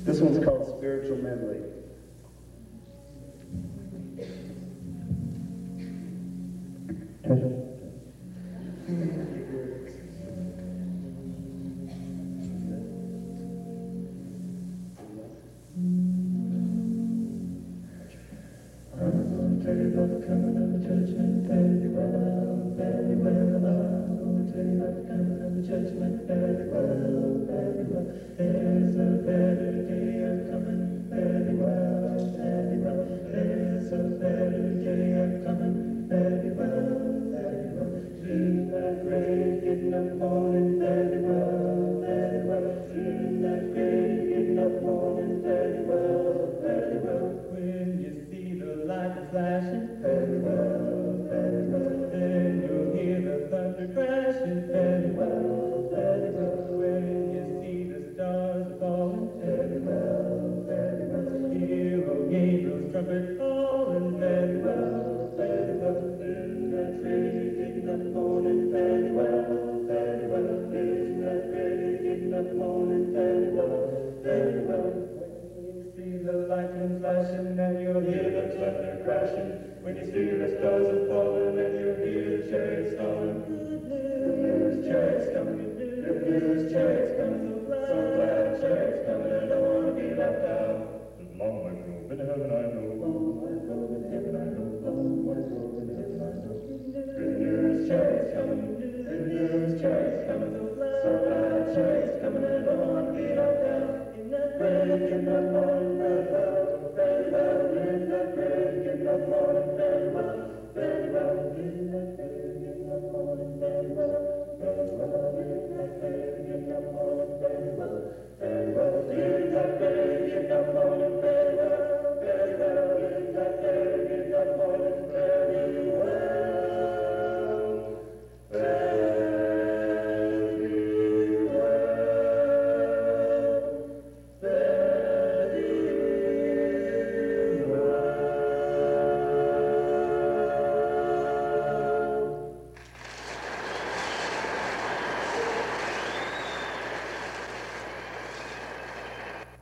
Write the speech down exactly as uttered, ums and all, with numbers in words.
This one's called Spiritual Medley. Tell you about the coming of the judgment, very well, very well. I'm going to tell you about the coming of the judgment, very well, very well. There's a better day a coming, very well, very well. There's a better day a coming, very well, very well. In that great getting up morning, very well, very well. In that great getting up morning, very well, very well. When you see the light flashing, very well, very well. Then you'll hear the thunder crashing, very well, very well. When you see the stars falling, very well, very well. Hear O Gabriel's trumpet calling, very well, very well. In that great getting up morning, very well, very well. In that great getting up morning, very well, very well. See the lightning flashing and you'll hear the thunder crashing. When you see the stars are falling and you'll hear the chariots stalling.